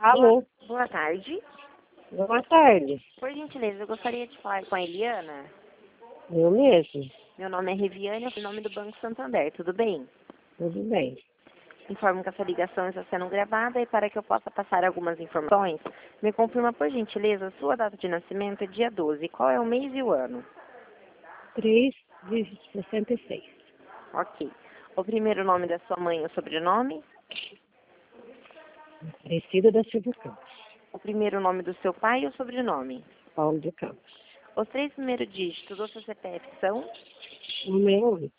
Boa, Alô, boa tarde. boa tarde. Por gentileza, eu gostaria de falar com a Eliana. Eu mesmo. Meu nome é Reviane, em nome do Banco Santander, tudo bem? Tudo bem. Informo que essa ligação está sendo gravada e para que eu possa passar algumas informações, me confirma por gentileza, sua data de nascimento é dia 12. Qual é o mês e o ano? 3 de 66. Ok. O primeiro nome da sua mãe e o sobrenome? Aparecida da Silva Campos. O primeiro nome do seu pai e o sobrenome? Paulo de Campos. Os 3 primeiros dígitos do seu CPF são? 168.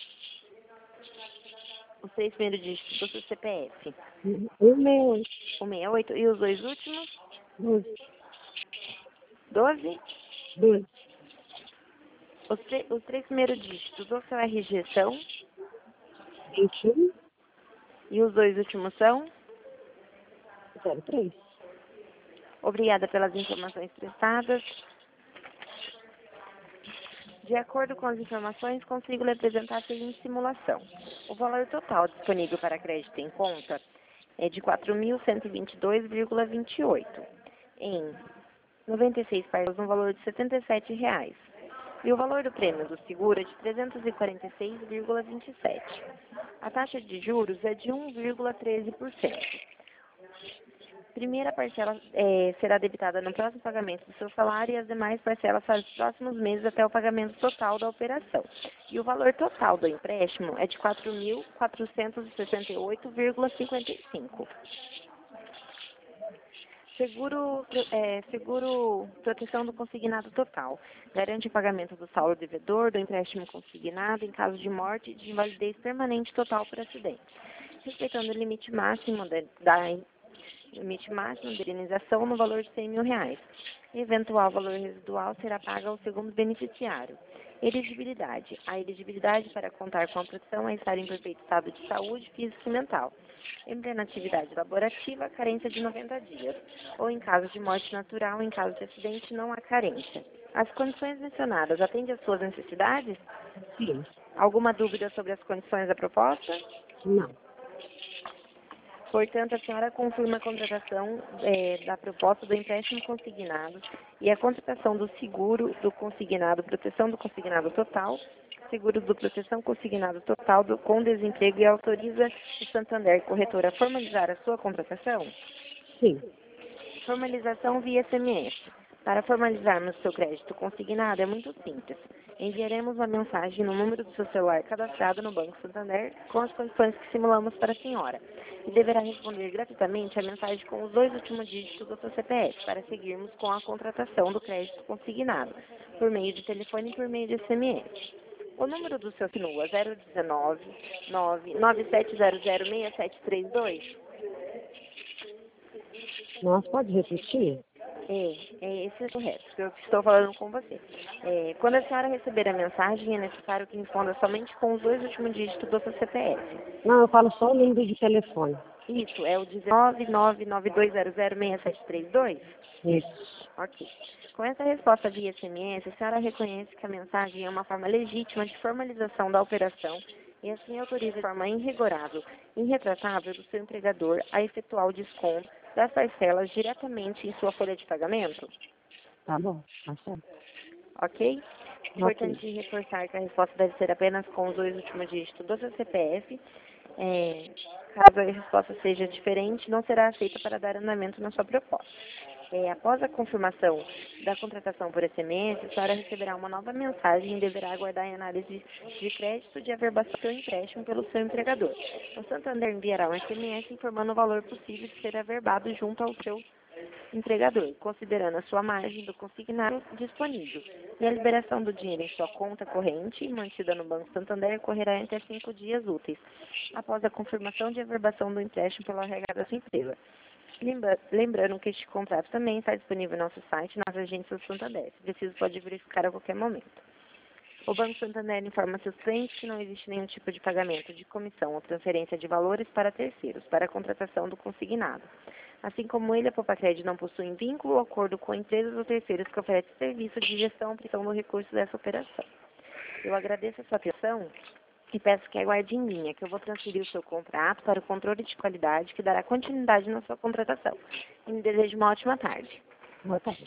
Os 3 primeiros dígitos do seu CPF? 168. O 68 e os dois últimos? 12. 12? 12. Os 3 primeiros dígitos do seu RG são? 21. E os dois últimos são? 03. Obrigada pelas informações prestadas. De acordo com as informações, consigo lhe apresentar a seguinte simulação. O valor total disponível para crédito em conta é de R$ 4.122,28, em 96 parcelas no valor de R$ 77,00. E o valor do prêmio do seguro é de R$ 346,27. A taxa de juros é de 1,13%. Primeira parcela será debitada no próximo pagamento do seu salário e as demais parcelas para os próximos meses até o pagamento total da operação. E o valor total do empréstimo é de R$ 4.468,55. Seguro proteção do consignado total. Garante o pagamento do saldo devedor do empréstimo consignado em caso de morte e de invalidez permanente total por acidente. Respeitando o limite máximo de indenização no valor de R$ 100.000. Eventual valor residual será pago ao segundo beneficiário. Elegibilidade. A elegibilidade para contar com a proteção é estar em perfeito estado de saúde física e mental. Em plena atividade laborativa, carência de 90 dias. Ou em caso de morte natural, em caso de acidente, não há carência. As condições mencionadas atendem às suas necessidades? Sim. Alguma dúvida sobre as condições da proposta? Não. Portanto, a senhora confirma a contratação da proposta do empréstimo consignado e a contratação do seguro do consignado, proteção do consignado total, seguro do proteção consignado total com desemprego e autoriza o Santander Corretora a formalizar a sua contratação? Sim. Formalização via SMS. Para formalizarmos seu crédito consignado é muito simples. Enviaremos uma mensagem no número do seu celular cadastrado no Banco Santander com as condições que simulamos para a senhora. E deverá responder gratuitamente a mensagem com os 2 últimos dígitos do seu CPF para seguirmos com a contratação do crédito consignado, por meio de telefone e por meio de SMS. O número do seu CNUA 019 997006732. Nossa, pode repetir? Esse é o correto, que eu estou falando com você. Quando a senhora receber a mensagem, é necessário que responda somente com os 2 últimos dígitos do seu CPF. Não, eu falo só o número de telefone. Isso, é o 19992006732? Isso. Ok. Com essa resposta via SMS, a senhora reconhece que a mensagem é uma forma legítima de formalização da operação e assim autoriza de forma irrevogável, irretratável do seu empregador a efetuar o desconto das parcelas diretamente em sua folha de pagamento? Tá bom. Tá certo. Ok? Importante reforçar que a resposta deve ser apenas com os 2 últimos dígitos do seu CPF. Caso a resposta seja diferente, não será aceita para dar andamento na sua proposta. Após a confirmação da contratação por SMS, a senhora receberá uma nova mensagem e deverá aguardar a análise de crédito de averbação do empréstimo pelo seu empregador. O Santander enviará um SMS informando o valor possível de ser averbado junto ao seu empregador, considerando a sua margem do consignado disponível. E a liberação do dinheiro em sua conta corrente, mantida no Banco Santander, ocorrerá em até 5 dias úteis, após a confirmação de averbação do empréstimo pela RH da sua empresa. Lembrando que este contrato também está disponível no nosso site, nas agências do Santander. Se preciso, pode verificar a qualquer momento. O Banco Santander informa seus clientes que não existe nenhum tipo de pagamento de comissão ou transferência de valores para terceiros, para a contratação do consignado. Assim como ele, a Popacred não possui vínculo ou acordo com empresas ou terceiros que oferecem serviço de gestão e aplicação do recurso dessa operação. Eu agradeço a sua atenção e peço que aguarde em linha, que eu vou transferir o seu contrato para o controle de qualidade, que dará continuidade na sua contratação. E me desejo uma ótima tarde. Boa tarde.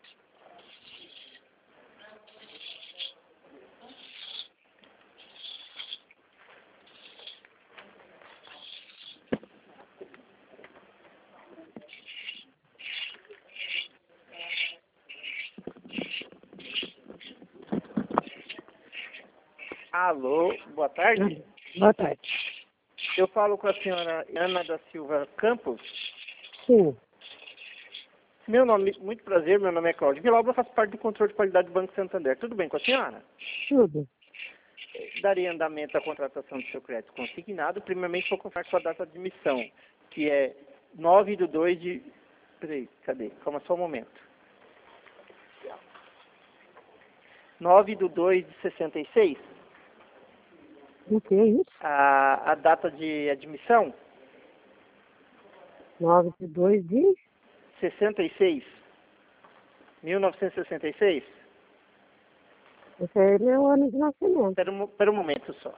Alô, boa tarde. Boa tarde. Eu falo com a senhora Ana da Silva Campos. Sim. Meu nome, muito prazer, meu nome é Cláudio Vilauba, eu faço parte do controle de qualidade do Banco Santander. Tudo bem com a senhora? Tudo. Daria andamento à contratação do seu crédito consignado. Primeiramente, vou confirmar sua data de emissão, que é 9/2 de... Peraí, cadê? Calma só um momento. 9/2 de 66. O que é isso? A data de admissão, 9/2 de... 66. 1966. Esse é meu ano de nascimento. Espera um momento só.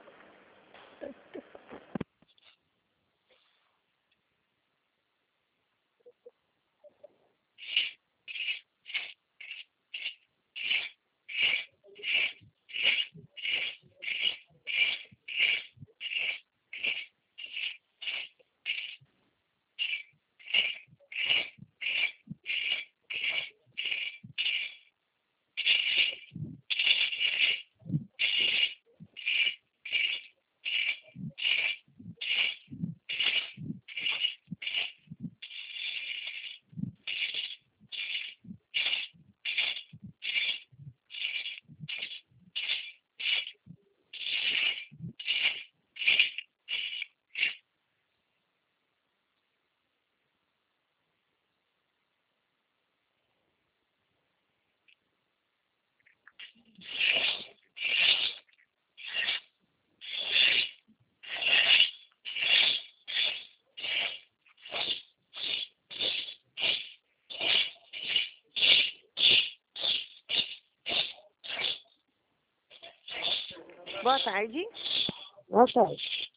Boa tarde. Boa tarde.